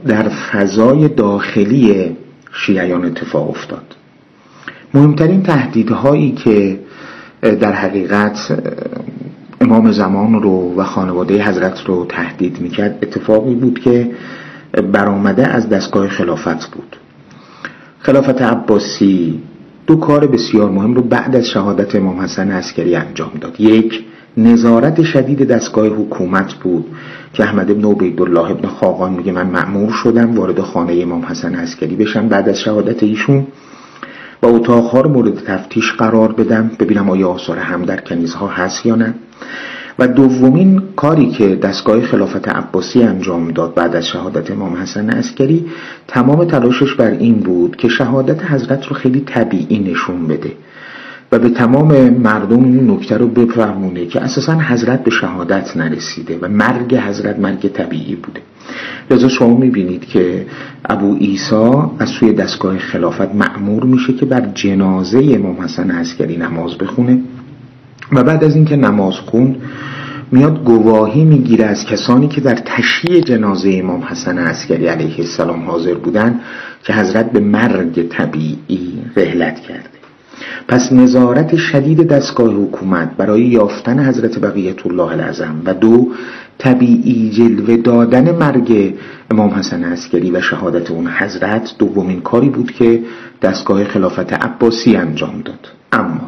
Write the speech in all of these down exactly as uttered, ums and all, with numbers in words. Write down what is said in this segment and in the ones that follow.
در فضای داخلی شیعیان اتفاق افتاد. مهمترین تهدیدهایی که در حقیقت امام زمان رو و خانواده حضرت رو تهدید میکرد اتفاقی بود که برآمده از دستگاه خلافت بود. خلافت عباسی دو کار بسیار مهم رو بعد از شهادت امام حسن عسکری انجام داد. یک، نظارت شدید دستگاه حکومت بود که احمد ابن عبیدالله ابن خاقان میگه من مأمور شدم وارد خانه امام حسن عسکری بشم بعد از شهادت ایشون و اتاقها رو مورد تفتیش قرار بدم ببینم آیا آثار هم در کنیزها هست یا نه. و دومین کاری که دستگاه خلافت عباسی انجام داد بعد از شهادت امام حسن عسکری تمام تلاشش بر این بود که شهادت حضرت رو خیلی طبیعی نشون بده و به تمام مردم این نکته رو بفهمونه که اساساً حضرت به شهادت نرسیده و مرگ حضرت مرگ طبیعی بوده. لذا شما میبینید که ابو عیسی از سوی دستگاه خلافت مأمور میشه که بر جنازه امام حسن عسکری نماز بخونه و بعد از اینکه نماز خوند میاد گواهی میگیره از کسانی که در تشییع جنازه امام حسن عسکری علیه السلام حاضر بودن که حضرت به مرگ طبیعی رحلت کرده. پس نظارت شدید دستگاه حکومت برای یافتن حضرت بقیت الله العظم و دو، طبیعی جلوه دادن مرگ امام حسن عسکری و شهادت اون حضرت دومین کاری بود که دستگاه خلافت عباسی انجام داد. اما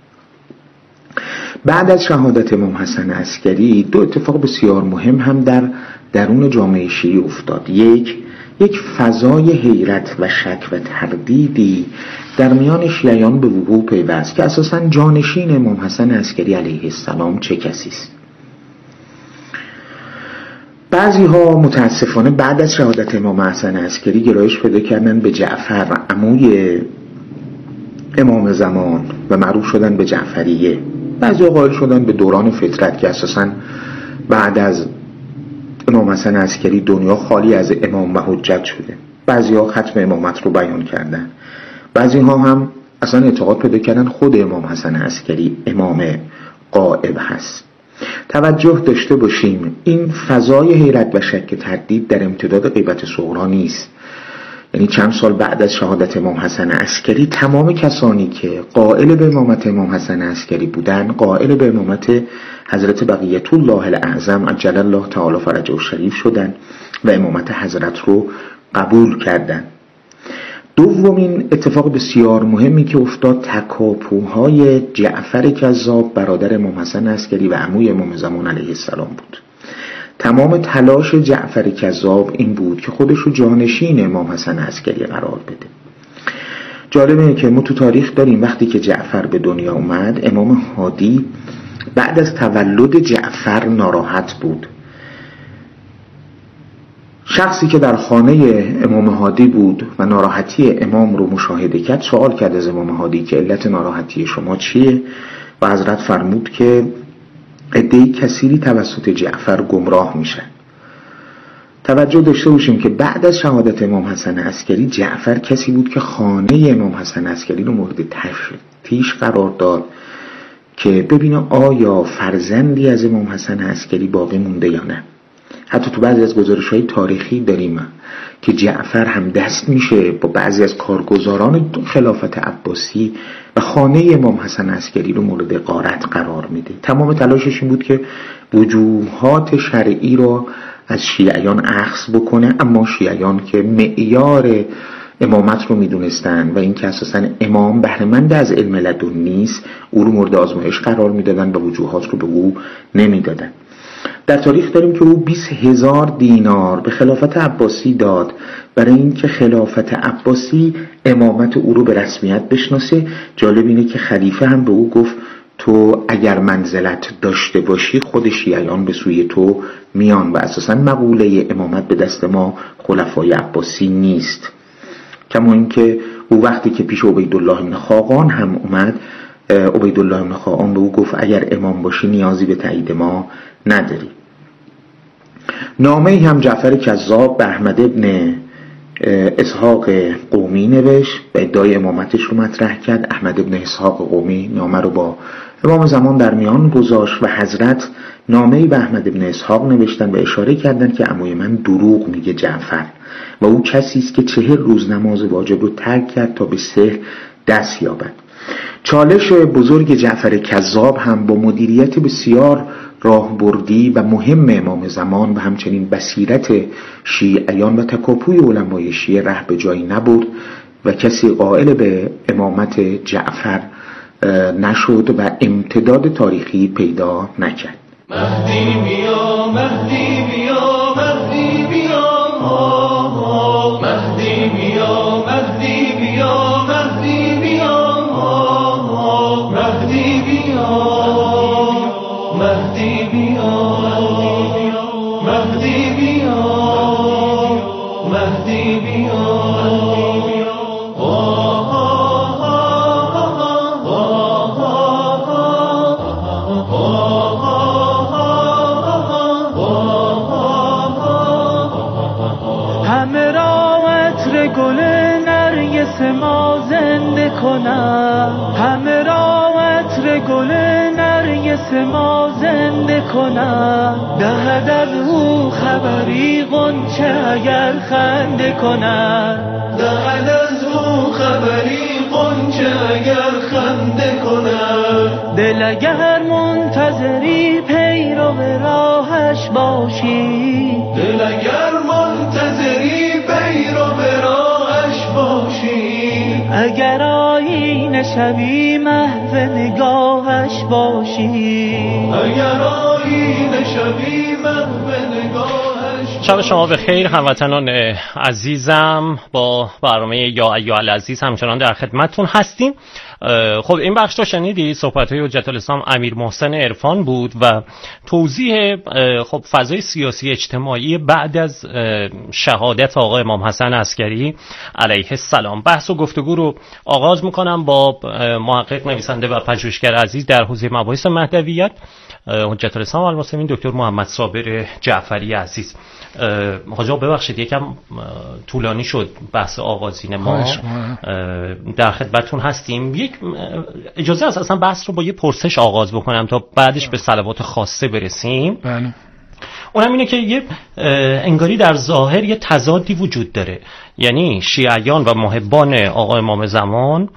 بعد از شهادت امام حسن عسکری دو اتفاق بسیار مهم هم در درون جامعه شیعی افتاد. یک یک فضای حیرت و شک و تردیدی در میان شیعیان به وقوع پیوست که اساساً جانشین امام حسن عسکری علیه السلام چه کسی است. بعضی ها متاسفانه بعد از شهادت امام حسن عسکری گرایش پیدا کردن به جعفر عموی امام زمان و معروف شدن به جعفریه. بعضی ها قائل شدن به دوران فترت که اساساً بعد از امام حسن عسکری دنیا خالی از امام و حجت شده. بعضی ها ختم امامت رو بیان کردن. بعضی ها هم اصلا اعتقاد پیدا کردن خود امام حسن عسکری امام غائب هست. توجه داشته باشیم این فضای حیرت و شک تردید در امتداد غیبت صغرا نیست. یعنی چند سال بعد از شهادت امام حسن عسکری تمام کسانی که قائل به امامت امام حسن عسکری بودن قائل به امامت حضرت بقیت الله الاعظم عجل الله تعالی فرجه الشریف شدن و امامت حضرت رو قبول کردن. دومین اتفاق بسیار مهمی که افتاد تکاپوهای جعفر کذاب برادر امام حسن عسکری و عموی امام زمان علیه السلام بود. تمام تلاش جعفر کذاب این بود که خودش رو جانشین امام حسن عسکری قرار بده. جالبه که ما تو تاریخ داریم وقتی که جعفر به دنیا اومد امام هادی بعد از تولد جعفر ناراحت بود. شخصی که در خانه امام هادی بود و ناراحتی امام رو مشاهده کرد سوال کرد از امام هادی که علت ناراحتی شما چیه و حضرت فرمود که عده‌ای کثیری توسط جعفر گمراه میشن. توجه داشته باشیم که بعد از شهادت امام حسن عسکری جعفر کسی بود که خانه امام حسن عسکری رو مورد تفتیش قرار داد که ببینه آیا فرزندی از امام حسن عسکری باقی مونده یا نه. حتی تو بعضی از گزارش‌های تاریخی داریم که جعفر هم دست میشه با بعضی از کارگزاران خلافت عباسی و خانه امام حسن عسکری رو مورد غارت قرار میده. تمام تلاشش این بود که وجوهات شرعی رو از شیعیان اخذ بکنه، اما شیعیان که معیار امامت رو میدونستن و این که اساساً امام بهره‌مند از علم لدن نیست او رو مورد آزمایش قرار میدادن و وجوهات رو به او نمیدادن. در تاریخ داریم که او بیست هزار دینار به خلافت عباسی داد برای اینکه خلافت عباسی امامت او رو به رسمیت بشناسه. جالب اینه که خلیفه هم به او گفت تو اگر منزلت داشته باشی خود شیعیان به سوی تو میان و اساساً مقوله امامت به دست ما خلفای عباسی نیست. کما اینکه او وقتی که پیش عبیدالله بن خاقان هم اومد عبیدالله بن خاقان به او گفت اگر امام باشی نیازی به تایید ما نداری. نامه هم جعفر کذاب به احمد ابن اسحاق قومی نوشت و ادعای امامتش رو مطرح کرد. احمد ابن اسحاق قومی نامه رو با امام زمان در میان گذاشت و حضرت نامه‌ای به احمد بن اسحاق نوشتن و اشاره کردن که عموی من دروغ میگه جعفر و او کسی است که چهل روز نماز واجب رو ترک کرد تا به سحر دست یابد. چالش بزرگ جعفر کذاب هم با مدیریت بسیار راهبردی و مهم امام زمان و همچنین بصیرت شیعیان و تکاپوی علمای شیعه ره به جایی نبرد و کسی قائل به امامت جعفر نشد و امتداد تاریخی پیدا نکرد. مهدی بیا مهدی بیا مهدی بیا مهدی بیا مهدی بیا مهدی بیا مهدی بیا مهدی بیا مهدی بیا مهدی بیا ما زنده کنم همه را عطر گل نرگس ما زنده کنم دهد از او خبری غنچه اگر خنده کنم دهد از او خبری غنچه اگر خنده کنم دل اگر منتظری پیرو راهش باشی دل اگر منتظری پیرو راهش باشی اگر آینه شبی محو نگاهش باشی اگر آینه شبی محو نگاهش. شب شما بخیر هموطنان عزیزم، با برنامه یا ایها العزیز همچنان در خدمتتون هستیم. خب این بخش رو شنیدید، صحبت‌های حجت الاسلام امیر محسن عرفان بود و توضیح خب فضای سیاسی اجتماعی بعد از شهادت آقا امام حسن عسکری علیه السلام. بحث و گفتگو رو آغاز میکنم با محقق، نویسنده و پژوهشگر عزیز در حوزه مباحث مهدویت حجت الاسلام المسلمین دکتر محمد صابر جعفری عزیز. حاجی ببخشید یکم طولانی شد بحث آغازین ما، در خدمتتون هستیم. یک اجازه است اصلا بحث رو با یه پرسش آغاز بکنم تا بعدش به صلوات خاصه برسیم. بله. اونم اینه که یه انگاری در ظاهر یه تضادی وجود داره، یعنی شیعیان و محبان آقا امام زمان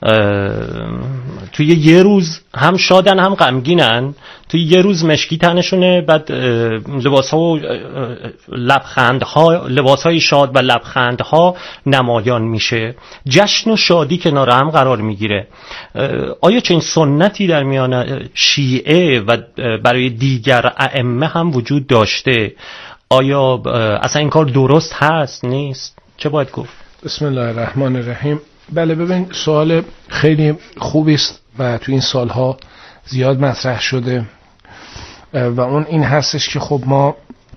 توی یه روز هم شادن هم غمگینن، توی یه روز مشکی تنشونه، بعد لباس‌ها و لبخندها، لباس‌های شاد و لبخندها نمایان میشه، جشن و شادی کنار هم قرار میگیره. آیا چنین سنتی در میان شیعه و برای دیگر ائمه هم وجود داشته؟ آیا اصلا این کار درست هست نیست؟ چه باید گفت؟ بسم الله الرحمن الرحیم. بله، ببین سوال خیلی خوبی است و تو این سالها زیاد مطرح شده و اون این هستش که خب ما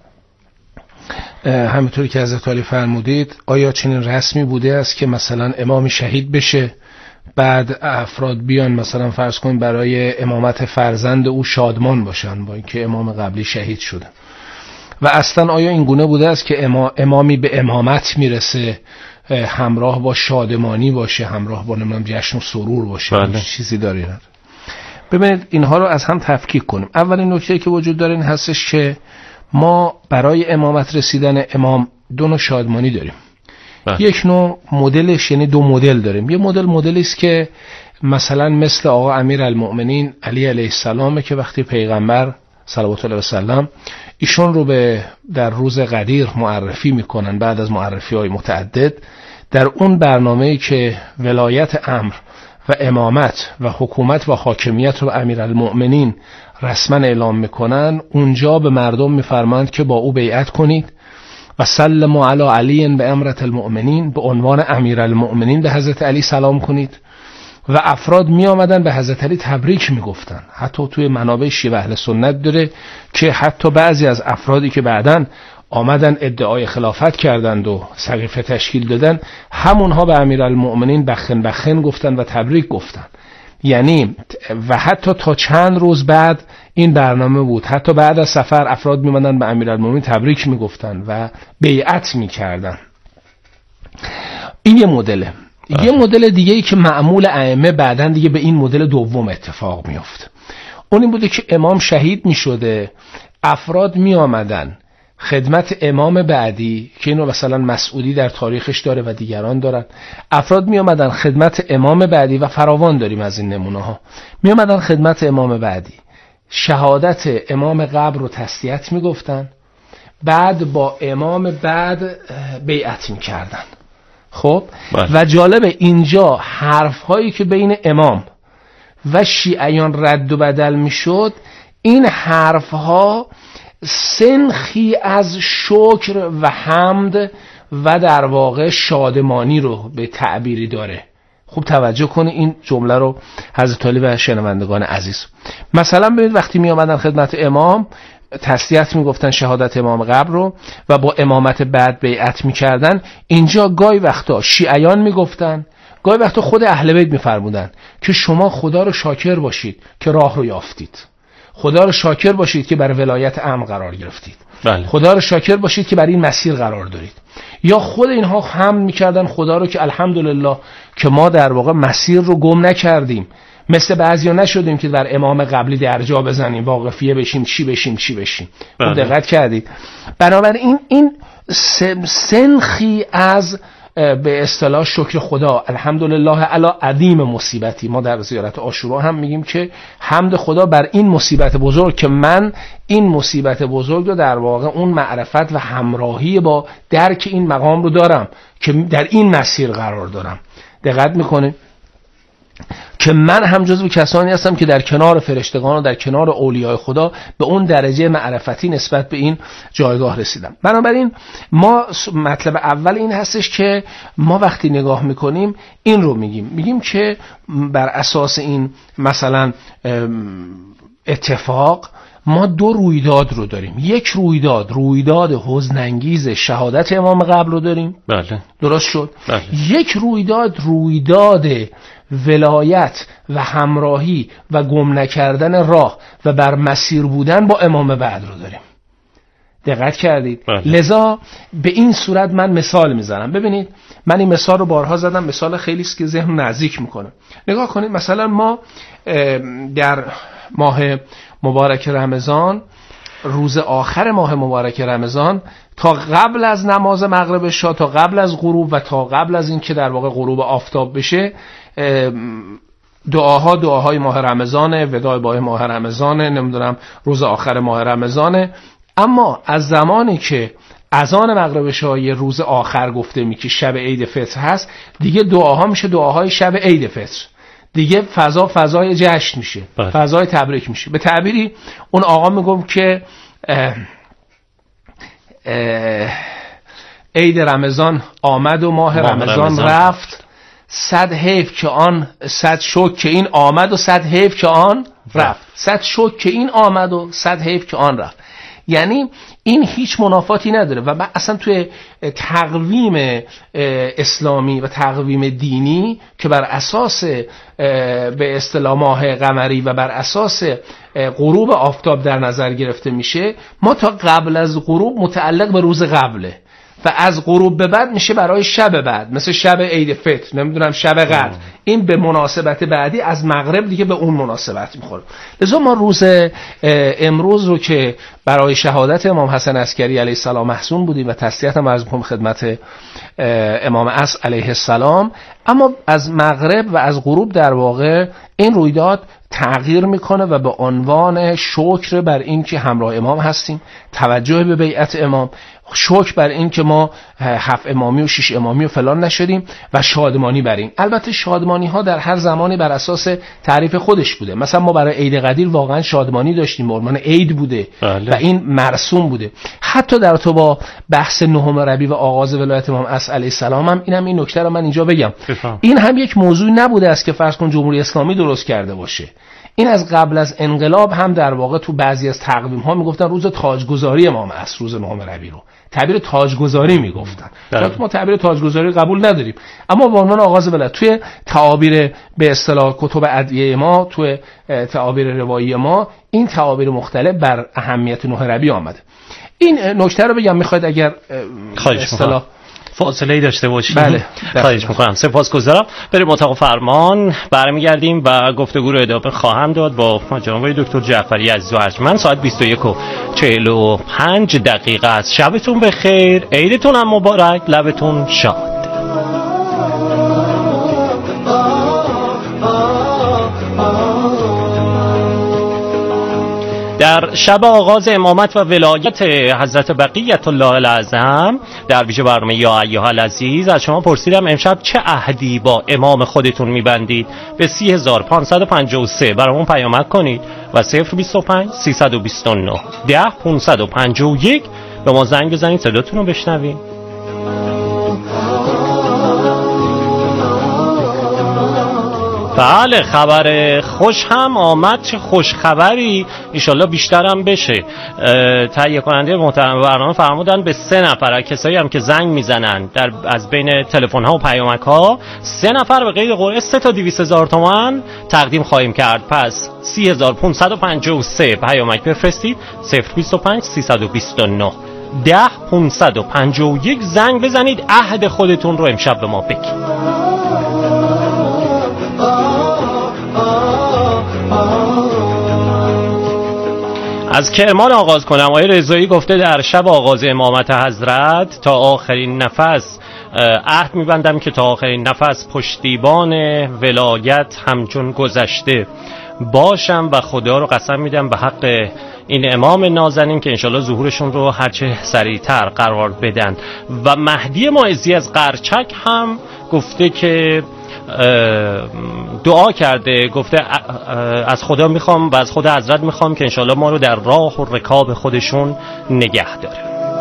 همونطوری که حضرت علی فرمودید، آیا چنین رسمی بوده است که مثلا امام شهید بشه بعد افراد بیان مثلا فرض کنیم برای امامت فرزند او شادمان باشن با اینکه امام قبلی شهید شده، و اصلا آیا این گونه بوده است که امامی به امامت میرسه همراه با شادمانی باشه، همراه با نمیدونم جشن و سرور باشه؟ بله. چیزی داری؟ ببینید اینها رو از هم تفکیک کنیم. اولین نکته که وجود داره این هستش که ما برای امامت رسیدن امام دو نوع شادمانی داریم. بله. یک نوع مدلش، یعنی دو مدل داریم. یه مدل مدلی است که مثلا مثل آقا امیرالمؤمنین علی علیه السلام که وقتی پیغمبر صلوات الله علیه و سلم ایشون رو به در روز قدیر معرفی میکنن، بعد از معرفی های متعدد در اون برنامه‌ای که ولایت امر و امامت و حکومت و حاکمیت رو امیرالمؤمنین رسما اعلام میکنن، اونجا به مردم میفرمایند که با او بیعت کنید و سلموا علی علی به امرت المؤمنین، به عنوان امیرالمؤمنین به حضرت علی سلام کنید. و افراد می آمدن به حضرت علی تبریک می گفتن. حتی توی منابع شیعه اهل سنت داره که حتی بعضی از افرادی که بعداً آمدن ادعای خلافت کردند و سقیفه تشکیل دادن، همونها به امیرالمؤمنین بخن بخن گفتن و تبریک گفتن. یعنی و حتی تا چند روز بعد این برنامه بود، حتی بعد از سفر افراد می آمدن به امیرالمؤمنین تبریک می گفتن و بیعت می کردن. این یه مدله. یه مدل دیگه ای که معمول ائمه بعدن دیگه به این مدل دوم اتفاق میفته. اون این بوده که امام شهید می شده، افراد می آمدن خدمت امام بعدی که اینو مثلا مسعودی در تاریخش داره و دیگران دارن، افراد می آمدن خدمت امام بعدی و فراوان داریم از این نمونه ها، می آمدن خدمت امام بعدی، شهادت امام قبل رو تسلیت می گفتن، بعد با امام بعد بیعت می کردن. خب بله. و جالب اینجا حرف هایی که بین امام و شیعیان رد و بدل می شد، این حرف ها سنخی از شکر و حمد و در واقع شادمانی رو به تعبیری داره. خوب توجه کنی این جمله رو حضرت علی و شنوندگان عزیز. مثلا ببینید وقتی می آمدن خدمت امام تسلیت می گفتن شهادت امام قبل رو و با امامت بعد بیعت می کردن، اینجا گاهی وقتا شیعیان می گفتن، گاهی وقتا خود اهل بیت می فرمودن که شما خدا رو شاکر باشید که راه رو یافتید، خدا رو شاکر باشید که بر ولایت امر قرار گرفتید، بله. خدا رو شاکر باشید که بر این مسیر قرار دارید. یا خود اینها حمد میکردن خدا رو که الحمدلله که ما در واقع مسیر رو گم نکردیم، مثل بعضیا نشدیم که در امام قبلی درجا بزنیم، واقفیه بشیم، چی بشیم چی بشیم. بله. دقت کردید؟ بنابراین این سنخی از به اصطلاح شکر خدا، الحمدلله علی عظیم مصیبتی، ما در زیارت عاشورا هم میگیم که حمد خدا بر این مصیبت بزرگ که من این مصیبت بزرگ رو در واقع اون معرفت و همراهی با درک این مقام رو دارم که در این مسیر قرار دارم. دقت میکنه که من هم جزو کسانی هستم که در کنار فرشتگان و در کنار اولیاء خدا به اون درجه معرفتی نسبت به این جایگاه رسیدم. بنابراین ما مطلب اول این هستش که ما وقتی نگاه میکنیم این رو میگیم میگیم که بر اساس این مثلا اتفاق ما دو رویداد رو داریم. یک رویداد رویداد حزن‌انگیز شهادت امام قبل رو داریم. بله. درست شد. بله. یک رویداد رویداد ولایت و همراهی و گم نکردن راه و بر مسیر بودن با امام بعد رو داریم. دقت کردید؟ بله. لذا به این صورت من مثال میزنم. ببینید من این مثال رو بارها زدم، مثال خیلی است که ذهن نزدیک میکنه. نگاه کنید مثلا ما در ماه مبارک رمضان، روز آخر ماه مبارک رمضان، تا قبل از نماز مغرب شاه، تا قبل از غروب و تا قبل از این که در واقع غروب آفتاب بشه، دعاها دعاهای ماه رمضانه، وداع با ماه رمضانه، نمیدونم روز آخر ماه رمضانه. اما از زمانی که اذان مغرب شاه روز آخر گفته می که شب عید فطر هست، دیگه دعاها میشه دعاهای شب عید فطر، دیگه فضا فضای جشن میشه، بله. فضای تبریک میشه. به تعبیری اون آقا میگم که اه اه عید رمضان آمد و ماه, ماه رمضان, رمضان رفت، صد حیف که آن، صد شک که این آمد و صد حیف که آن رفت، صد شک که این آمد و صد حیف که آن رفت. یعنی این هیچ منافاتی نداره و اصلا توی تقویم اسلامی و تقویم دینی که بر اساس به اصطلاح ماه قمری و بر اساس غروب آفتاب در نظر گرفته میشه، ما تا قبل از غروب متعلق به روز قبله و از غروب به بعد میشه برای شب بعد، مثل شب عید فطر، نمیدونم شب قدر، این به مناسبت بعدی از مغرب دیگه به اون مناسبت میخوره. لذا ما روز امروز رو که برای شهادت امام حسن عسکری علیه السلام محزون بودیم و تسلیت هم عرض می‌کنم خدمت امام عصر علیه السلام، اما از مغرب و از غروب در واقع این رویداد تغییر میکنه و به عنوان شکر بر این که همراه امام هستیم، توجه به بیعت امام، شکر بر این که ما هفت امامی و شش امامی و فلان نشدیم و شادمانی بر این. البته شادمانی ها در هر زمانی بر اساس تعریف خودش بوده. مثلا ما برای عید قدیر واقعا شادمانی داشتیم، عنوان عید بوده. بله. و این مرسوم بوده. حتی در تو با بحث نهم ربیع و آغاز ولایت امام عصر علیه السلام هم اینم این نکته رو من اینجا بگم. بفهم. این هم یک موضوع نبوده است که فرض کن جمهوری اسلامی درست کرده باشه. این از قبل از انقلاب هم در واقع تو بعضی از تقویم ها میگفتن روز تاجگذاری امام عصر، روز نهم ربیع رو تعبیر تاجگذاری میگفتن. ما تعبیر تاجگذاری قبول نداریم، اما به عنوان آغاز ولایت توی تعابیر به اصطلاح کتب ادعیه ما، توی تعابیر روایی ما، این تعابیر مختلف بر اهمیت نهم ربیع آمده. این نکته رو بگم، میخواید اگر اصطلاح فاصله ای داشته باشیم. بله خواهش میکنم. سپاسگزارم. بریم اتاق فرمان، برمیگردیم و گفتگو رو ادامه خواهم داد با جناب دکتر جعفری عزیز و ارجمند. ساعت بیست و یک و چهل و پنج دقیقه است. شبتون بخیر، عیدتون هم مبارک، لبتون شاد. در شب آغاز امامت و ولایت حضرت بقیت الله الاعظم در ویژه برنامه یا ایها العزیز از شما پرسیدم امشب چه عهدی با امام خودتون میبندید. به سی هزار و پانصد و پنجاه و سه برامون پیامک کنید و صفر بیست و پنج سیصد و بیست و نه ده پانصد و پنجاه و یک به ما زنگ بزنید صداتون رو بشنویم. بله، خبر خوش هم آمد. چه خوش خبری، انشالله بیشتر هم بشه. تهیه کننده محترم برنامه فرمودن به سه نفر کسایی هم که زنگ میزنن در از بین تلفن ها و پیامک ها سه نفر به قید قرعه سه تا دویست هزار تومان تقدیم خواهیم کرد. پس سی هزار و پانصد و پنجاه و سه پیامک بفرستید، صفر بیست و پنج سیصد و بیست و نه ده پانصد و پنجاه و یک زنگ بزنید، عهد خودتون رو امشب به ما بگید. از کرمان آغاز کنم. آقای رضایی گفته در شب آغاز امامت حضرت تا آخرین نفس عهد میبندم که تا آخرین نفس پشتیبان ولایت همچون گذشته باشم و خدا رو قسم میدم به حق این امام نازنین که انشالله ظهورشون رو هرچه سریعتر قرار بدن. و مهدی معزی از قرچک هم گفته که دعا کرده، گفته از خدا میخوام و از خدا حضرت میخوام که انشالله ما رو در راه و رکاب خودشون نگه داره.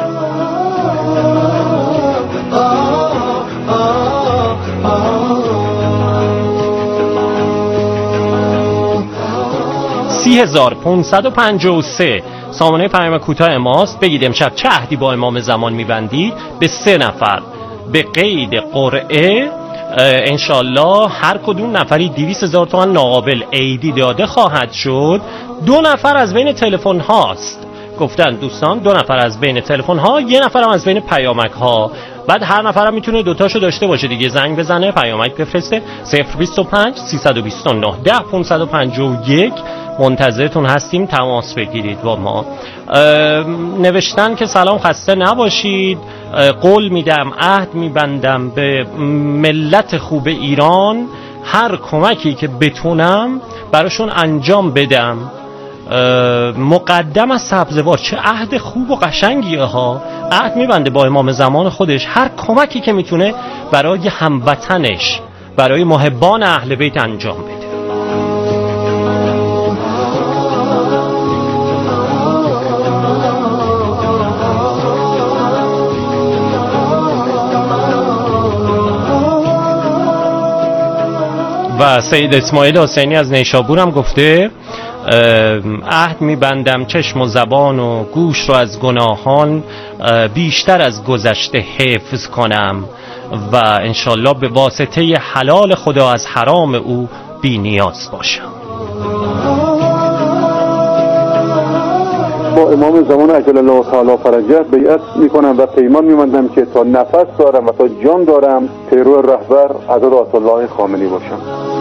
سی هزار و پانصد و پنجاه و سه سامانه پیام کوتاه ماست. بگید امشب چه عهدی با امام زمان میبندید. به سه نفر به قید قرعه انشالله هر کدوم نفری دویست هزار تومان ناقابل عیدی داده خواهد شد. دو نفر از بین تلفن هاست گفتن دوستان، دو نفر از بین تلفن ها، یه نفر هم از بین پیامک ها. بعد هر نفر هم میتونه دوتاشو داشته باشه دیگه. زنگ بزنه، پیامک بفرسته، صفر بیست و پنج سیصد و بیست و نه ده پانصد و پنجاه و یک. منتظرتون هستیم، تماس بگیرید با ما. نوشتن که سلام، خسته نباشید، قول میدم عهد میبندم به ملت خوب ایران هر کمکی که بتونم براشون انجام بدم. مقدم از سبزوار. چه عهد خوب و قشنگیه ها. عهد میبنده با امام زمان خودش هر کمکی که میتونه برای هموطنش، برای محبان اهل بیت انجام بده. و سید اسماعیل حسینی از نیشابور هم گفته عهد میبندم چشم و زبان و گوش رو از گناهان بیشتر از گذشته حفظ کنم و انشالله به واسطه حلال خدا از حرام او بی نیاز باشم. با امام زمان عجل الله تعالی فرجه بیعت میکنم و پیمان میبندم که تا نفس دارم و تا جان دارم پیرو رهبر حضرت آیت الله خامنه‌ای باشم.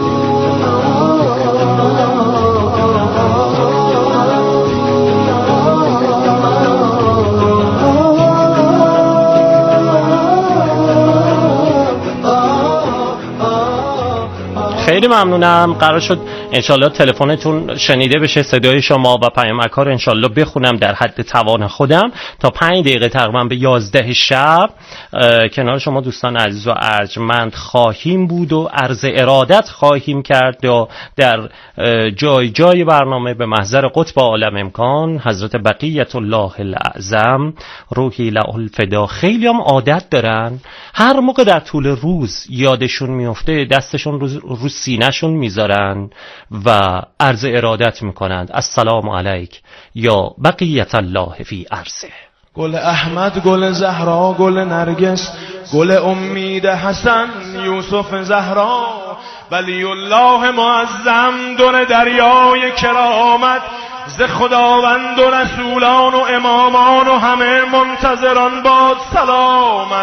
خیلی ممنونم. قرار شد انشالله تلفنتون شنیده بشه، صدای شما و پیامک ها رو انشالله بخونم در حد توان خودم. تا پنج دقیقه تقریبا به یازده شب کنار شما دوستان عزیز و ارجمند خواهیم بود و عرض ارادت خواهیم کرد یا در جای جای برنامه به محضر قطب عالم امکان حضرت بقیت الله الاعظم روحی له الفدا. خیلی هم عادت دارن هر موقع در طول روز یادشون میفته دستشون رو, رو سینه‌شون میذارن و عرض ارادت میکنند السلام علیک یا بقیت الله فی عرضه. گل احمد، گل زهرا، گل نرگس، گل امید حسن، یوسف زهرا، ولی الله معظم، دون دریای کرامت، ز خداوند و رسولان و امامان و همه منتظران باد سلامت.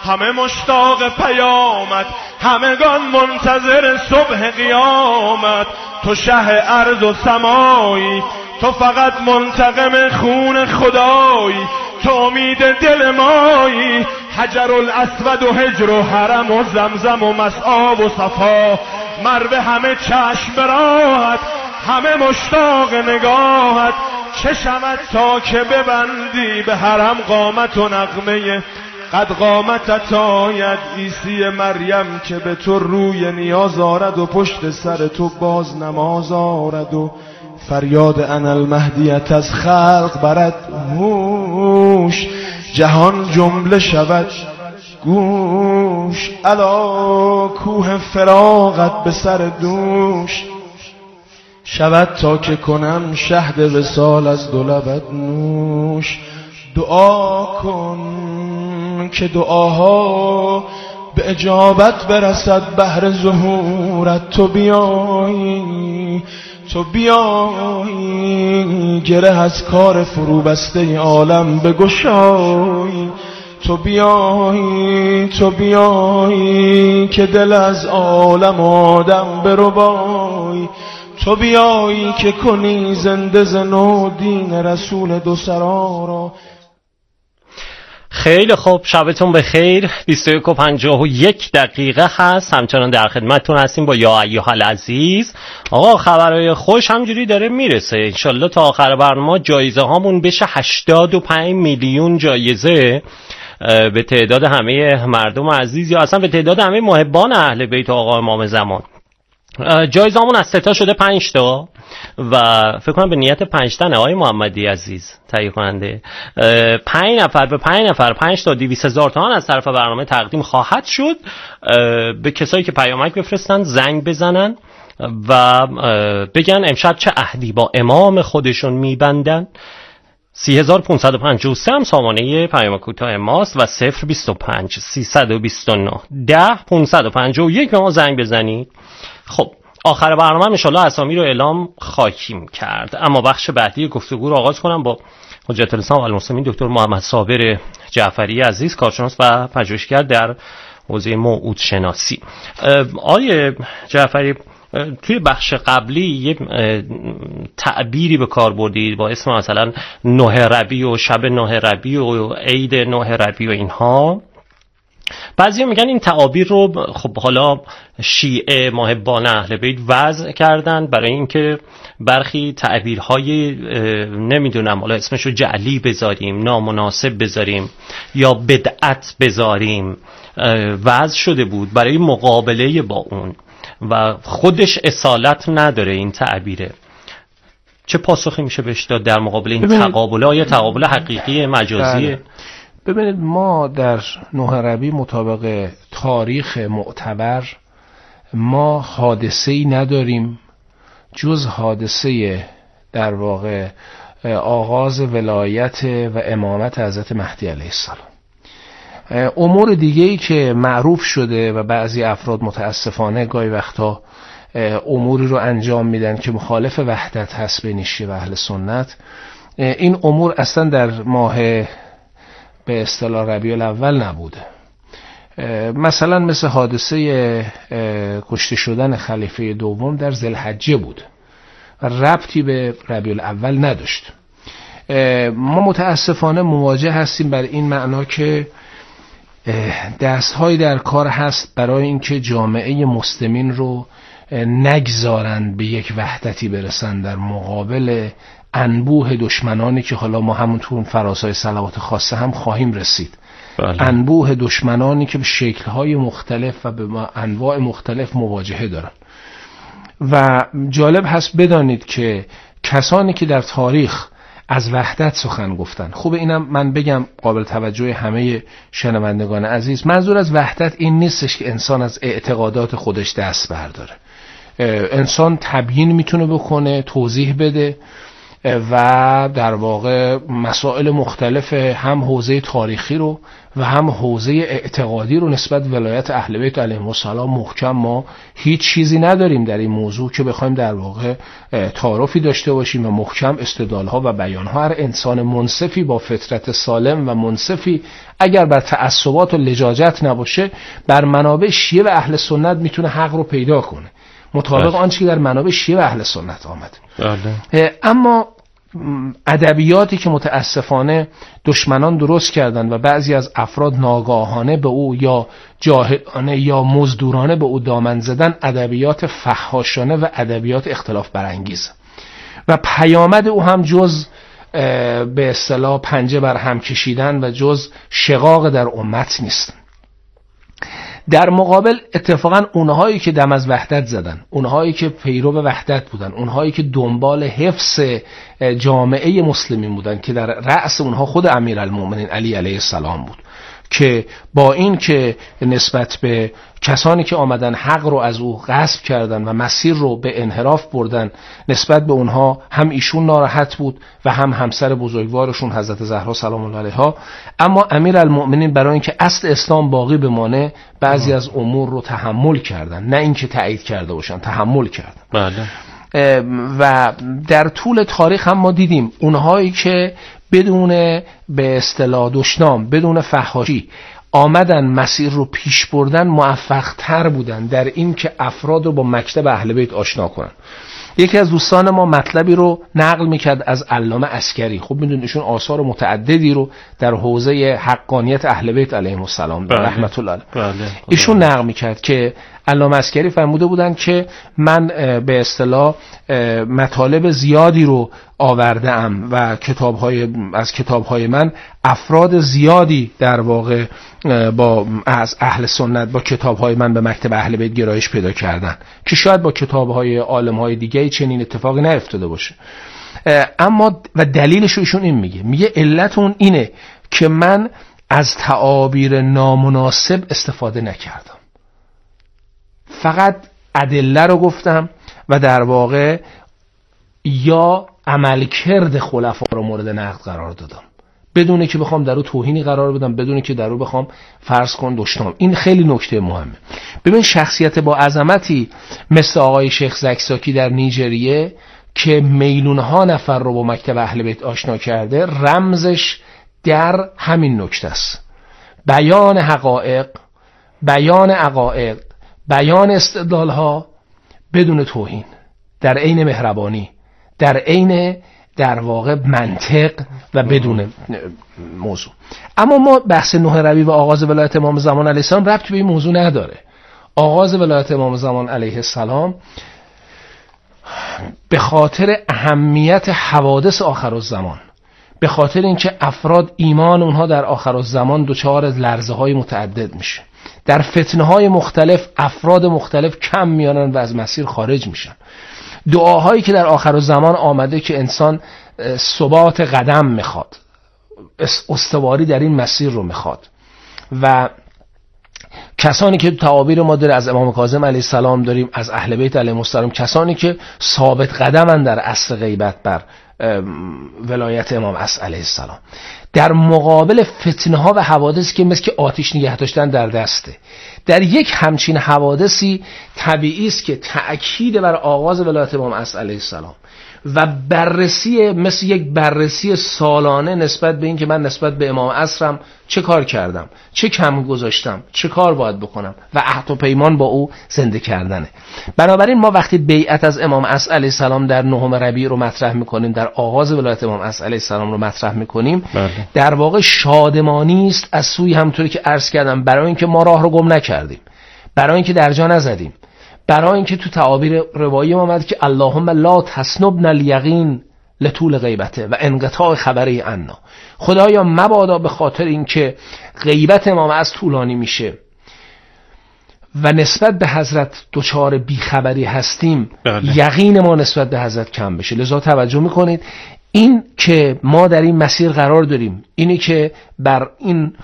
همه مشتاق پیامت، همگان منتظر صبح قیامت. تو شه ارض و سمایی، تو فقط منتقم خون خدایی، تو امید دل مایی. حجر الاسود و هجر و حرم و زمزم و مسعی و صفا، مرو همه چشم براحت، همه مشتاق نگاهت. چشمت تا که ببندی به حرم قامت و نغمه قد قامتت آید. عیسی مریم که به تو روی نیاز آرد و پشت سر تو باز نماز آرد و فریاد انا المهدیت از خلق برد هوش. جهان جمله شود گوش، الا کوه فراغت به سر دوش. شود تا که کنم شهد وصال از دو لبت نوش. دعا کن که دعاها به اجابت برسد بهر ظهورت. تو بیایی تو بیایی گره از کار فرو بسته عالم بگشایی. تو بیایی تو بیایی که دل از عالم آدم بربایی. تو بیایی که کنی زنده زنو دین رسول دو سرا را. خیلی خوب، شبتون بخیر. بیست و یک و پنجاه و یک دقیقه هست، همچنان در خدمتتون هستیم با یا ایها العزیز. آقا خبرهای خوش همجوری داره میرسه، انشالله تا آخر برنامه جایزه هامون بشه هشتاد و پنج میلیون جایزه به تعداد همه مردم عزیز یا اصلا به تعداد همه محبان اهل بیت آقا امام زمان. جایزه همون از سه تا شده پنج تا و فکر کنم به نیت پنج تن آقای محمدی عزیز تهیه کننده پنج نفر به پنج نفر پنج تا دویست هزار تومان از طرف برنامه تقدیم خواهد شد به کسایی که پیامک بفرستن، زنگ بزنن و بگن امشب چه عهدی با امام خودشون میبندن. سی هزار و پانصد و پنجاه و سه هم سامانه پیام کوتاه ماست و صفر بیست و پنج سیصد و بیست و نه ده پانصد و پنجاه و یک به ما زنگ بزنید. خب آخر برنامه انشالله اسامی رو اعلام خواهیم کرد، اما بخش بعدی گفتگو رو آغاز کنم با حجت الاسلام و المسلمین دکتر محمد صابر جعفری عزیز، کارشناس و پژوهشگر در حوزه موعود شناسی. آقای جعفری، توی بخش قبلی یه تعبیری به کار بردید با اسم مثلا نه ربیع و شب نه ربیع و عید نه ربیع و اینها. بعضی میگن این تعابیر رو خب حالا شیعه محبان اهل بیت وضع کردن برای اینکه برخی تعبیرهای نمیدونم حالا اسمشو جعلی بذاریم، نامناسب بذاریم یا بدعت بذاریم وضع شده بود برای مقابله با اون و خودش اصالت نداره این تعبیره. چه پاسخی میشه بهش داد در مقابل این تقابل؟ یا تقابل حقیقی مجازیه؟ ببینید ما در نه ربیع مطابق تاریخ معتبر ما حادثه‌ای نداریم جز حادثه در واقع آغاز ولایت و امامت حضرت مهدی علیه السلام. امور دیگه‌ای که معروف شده و بعضی افراد متاسفانه گاهی وقتا اموری رو انجام میدن که مخالف وحدت هست بین شیعه و اهل سنت، این امور اصلا در ماه به اصطلاح ربیع الاول نبوده. مثلا مثل حادثه کشته شدن خلیفه دوم در ذوالحجه بود و ربطی به ربیع الاول نداشت. ما متاسفانه مواجه هستیم بر این معنا که دست‌های در کار هست برای اینکه جامعه مسلمین رو نگذارند به یک وحدتی برسن در مقابل انبوه دشمنانی که حالا ما همونطور فراسای صلوات خاصه هم خواهیم رسید. بله. انبوه دشمنانی که به شکل‌های مختلف و به انواع مختلف مواجهه دارن و جالب هست بدانید که کسانی که در تاریخ از وحدت سخن گفتن، خوب اینم من بگم قابل توجه همه شنوندگان عزیز، منظور از وحدت این نیستش که انسان از اعتقادات خودش دست برداره. انسان تبیین میتونه بکنه، توضیح بده، و در واقع مسائل مختلف هم حوزه تاریخی رو و هم حوزه اعتقادی رو نسبت ولایت اهل بیت علیهم السلام محکم ما هیچ چیزی نداریم در این موضوع که بخوایم در واقع تعارفی داشته باشیم و محکم استدلال‌ها و بیان‌ها. هر انسان منصفی با فطرت سالم و منصفی اگر بر تعصبات و لجاجت نباشه بر منابع شیعه و اهل سنت میتونه حق رو پیدا کنه مطابق آنچه که در منابع شیعه و اهل سنت آمده. اما ادبیاتی که متاسفانه دشمنان درست کردن و بعضی از افراد ناگاهانه به او یا جاهلانه یا مزدورانه به او دامن زدن، ادبیات فحاشانه و ادبیات اختلاف برانگیز و پیامد او هم جز به اصطلاح پنجه بر هم کشیدن و جز شقاق در امت نیست. در مقابل اتفاقا اونهایی که دم از وحدت زدن، اونهایی که پیرو وحدت بودن، اونهایی که دنبال حفظ جامعه مسلمین بودن که در رأس اونها خود امیرالمومنین علی علیه السلام بود که با این که نسبت به کسانی که آمدن حق رو از او غصب کردن و مسیر رو به انحراف بردن نسبت به اونها هم ایشون ناراحت بود و هم همسر بزرگوارشون حضرت زهرا سلام الله علیها. اما امیرالمومنین برای اینکه اصل اسلام باقی بمانه بعضی از امور رو تحمل کردن، نه اینکه تایید کرده باشن، تحمل کردن. بله. و در طول تاریخ هم ما دیدیم اونهایی که بدون به اصطلاح دشنام، بدون فحاشی آمدن مسیر رو پیش بردن موفق تر بودن در این که افراد رو با مکتب اهل بیت آشنا کنن. یکی از دوستان ما مطلبی رو نقل میکرد از علامه عسکری. خب میدونید ایشون آثار متعددی رو در حوزه حقانیت اهل بیت علیهم السلام رحمت الله علیه ایشون نقل میکرد که علامه عسکری فرموده بودن که من به اصطلاح مطالب زیادی رو آورده ام و کتاب‌های از کتاب‌های من افراد زیادی در واقع با از اهل سنت با کتاب‌های من به مکتب اهل بیت گرایش پیدا کردن که شاید با کتاب‌های عالم‌های دیگه چنین اتفاقی نیفتاده باشه. اما و دلیلش ایشون این میگه میگه علت اون اینه که من از تعابیر نامناسب استفاده نکردم، فقط ادله رو گفتم و در واقع یا عملکرد خلفا رو مورد نقد قرار دادم بدون که بخوام در رو توهینی قرار بدم، بدون که در رو بخوام فرض کن دشنام. این خیلی نکته مهمه. ببین شخصیت با عظمتی مثل آقای شیخ زکزاکی در نیجریه که میلیون‌ها نفر رو با مکتب اهل بیت آشنا کرده، رمزش در همین نکته است: بیان حقایق، بیان عقاید، بیان استدلال‌ها بدون توهین، در عین مهربانی، در عین در واقع منطق و بدون موضوع. اما ما بحث نوح ربیع و آغاز ولایت امام زمان علیه السلام ربطی به این موضوع نداره. آغاز ولایت امام زمان علیه السلام به خاطر اهمیت حوادث آخرالزمان، به خاطر اینکه افراد ایمان اونها در آخرالزمان دچار لرزه های متعدد میشه، در فتنه های مختلف افراد مختلف کم میانن و از مسیر خارج میشن. دعاهایی که در آخرالزمان آمده که انسان ثبات قدم میخواد، استواری در این مسیر رو میخواد و کسانی که تعابیر ما داره از امام کاظم علیه السلام داریم، از اهل بیت علیهم السلام، کسانی که ثابت قدمن در اصل غیبت بر ولایت امام عصر علیه السلام، در مقابل فتنه ها و حوادثی که مثل که آتش نگه داشتن در دسته. در یک همچین حوادثی طبیعی است که تأکید بر آغاز ولایت امام عصر علیه السلام و بررسی مثل یک بررسی سالانه نسبت به این که من نسبت به امام عصرم چه کار کردم، چه کم گذاشتم، چه کار باید بکنم و عهد و پیمان با او زنده کردنه. بنابراین ما وقتی بیعت از امام عصر علیه السلام در نهم ربیع رو مطرح میکنیم، در آغاز ولایت امام عصر علیه السلام رو مطرح میکنیم، در واقع شادمانی است از سوی همونطوری که عرض کردم برای اینکه ما راه رو گم نکردیم، برای اینکه درجا نزدیم، برای اینکه تو تعابیر روایی ما اومد که اللهم لا تسنبنا الیقین لطول غیبته و انقطاع خبری عنا. خدایا مبادا به خاطر اینکه غیبت امام عصر طولانی میشه و نسبت به حضرت دچار بیخبری هستیم، بله. یقین ما نسبت به حضرت کم بشه. لذا توجه میکنید این که ما در این مسیر قرار داریم، اینی که بر این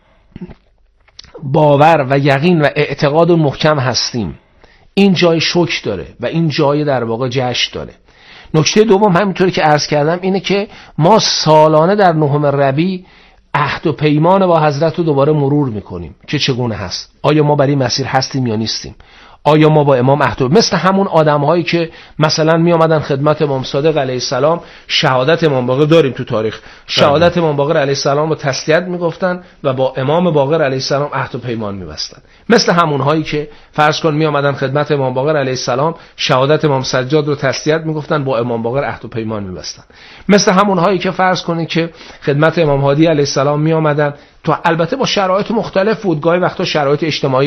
باور و یقین و اعتقاد محکم هستیم، این جای شک داره و این جای در واقع جشن داره. نکته دوم همینطوری که عرض کردم اینه که ما سالانه در نهم ربیع عهد و پیمان با حضرت رو دوباره مرور میکنیم که چگونه هست، آیا ما برای مسیر هستیم یا نیستیم، آیا ما با امام عهد و مثل همون آدم‌هایی که مثلا می آمدن خدمت امام صادق علیه السلام، شهادت امام باقر داریم تو تاریخ، شهادت امام باقر علیه السلام رو تسلیت میگفتن و با امام باقر علیه السلام عهد و پیمان میبستن. مثل همونهایی که فرض کن می آمدن خدمت امام باقر علیه السلام، شهادت امام سجاد رو تسلیت میگفتن، با امام باقر عهد و پیمان میبستن. مثل همونهایی که فرض کنید که خدمت امام هادی علیه السلام می آمدن، تو البته با شرایط مختلف بود، گاهی وقتا شرایط اجتماعی